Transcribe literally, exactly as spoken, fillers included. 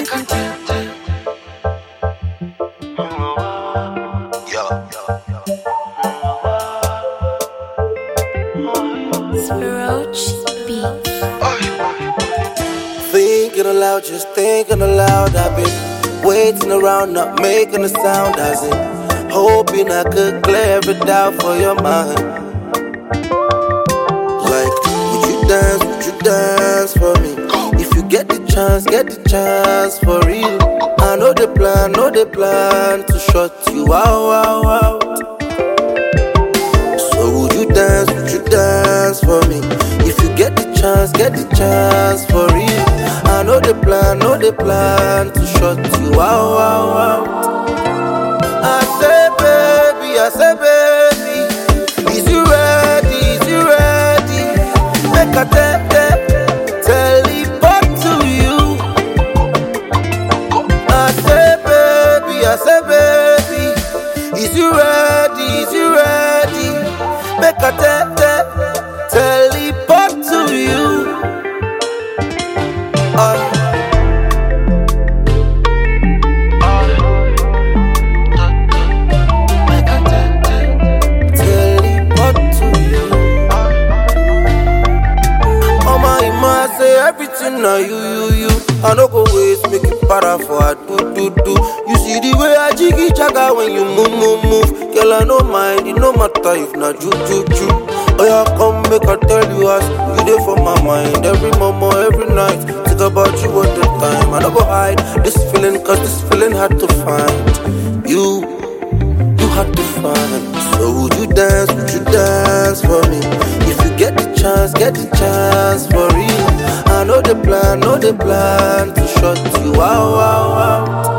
Thinking aloud, just thinking aloud. I've been waiting around, not making a sound. As in, hoping I could clear every doubt for your mind. Like, would you dance, would you dance for me? If you get the chance, get the chance for real. I know the plan, know the plan to shut you out, out, out. So would you dance, would you dance for me? If you get the chance, get the chance for real. I know the plan, know the plan to shut you out, out, out. I say baby, I say baby, is you ready, is you ready? Make a tap, tap, teleport to you. I say baby, I say baby, is you ready, is you ready? Make a tap, tap, teleport to you. Uh, Everything now you, you, you. I no go waste, make it para for a do, do, do. You see the way I jiggy jaga when you move, move, move. Girl, I no mind, it no matter if not you, you, you. Oh yeah, come make I tell you as you there for my mind. Every moment, every night, think about you all the time. I no go hide this feeling, cause this feeling hard to find. You, you hard to find. So would you dance, would you dance for me? If you get the chance, get the chance for real. I know the plan, know the plan to shut you out, out, out.